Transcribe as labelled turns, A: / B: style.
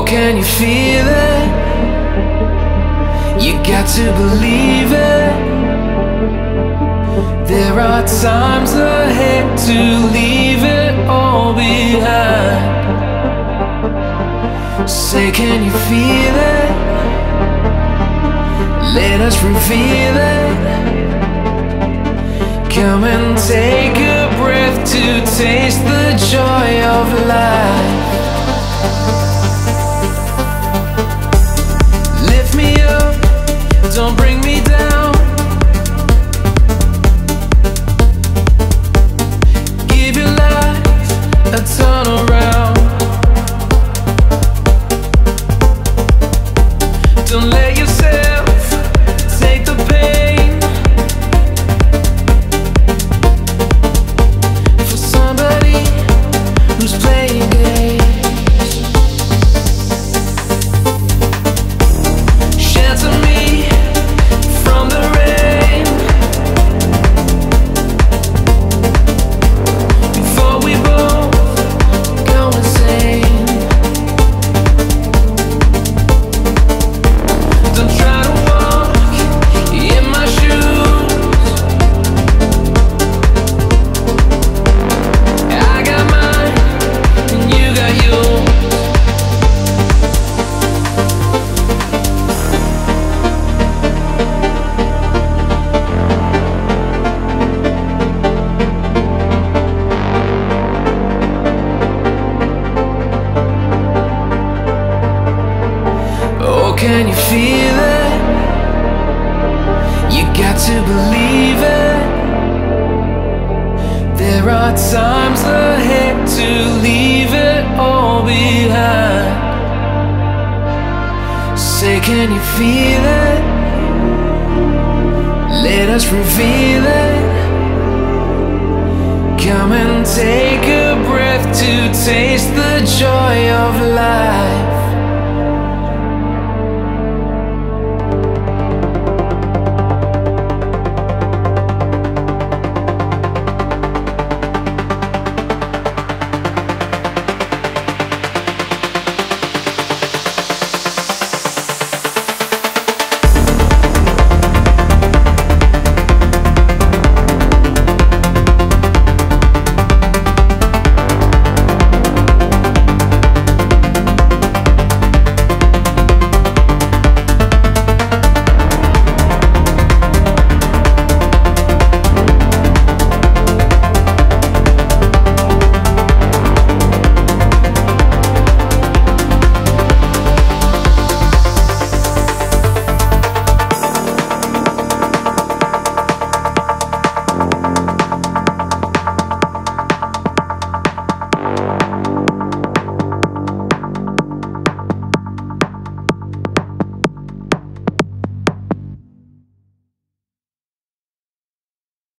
A: can you feel it? You got to believe it. There are times ahead to leave it all behind. Say, can you feel it? Let us reveal it. Come and take a breath to taste the joy of life. Lift me up, don't bring me down. Give your life a turn around. Don't let yourself take the pain for somebody who's playing games. Shelter me from the rain before we both go insane. Don't try to walk in my shoes. I got mine and you got yours. Oh, can you feel it? You got to believe it. There are times ahead to leave it all behind. Say, can you feel it? Let us reveal it. Come and take a breath to taste the joy of life.